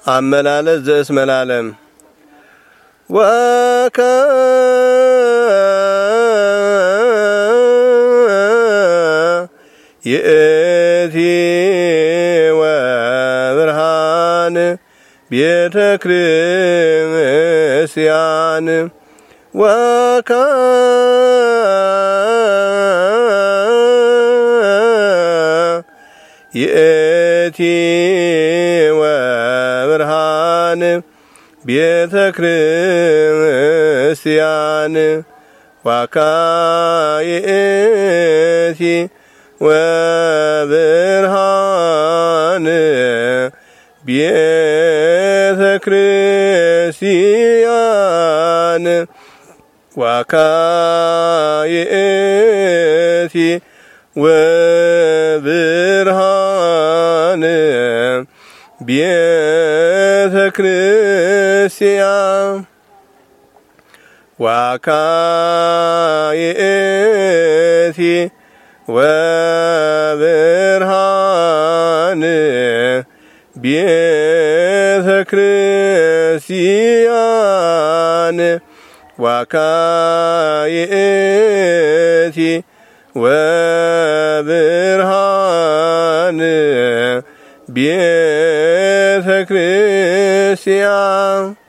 አመላለስ ዘእስመላለም ይእቲ ወብርሃን ቤተ ክርስቲያን ይእቲ ወብርሃን ቤተ ክርስቲያን ይእቲ ወብርሃን ቤተ ክርስቲያን ይእቲ ወብርሃን ቤተ ክርስቲያን ይእቲ ወብርሃን ቤተ ክርስቲያን ይእቲ ወብርሃን ቤተ ክርስቲያን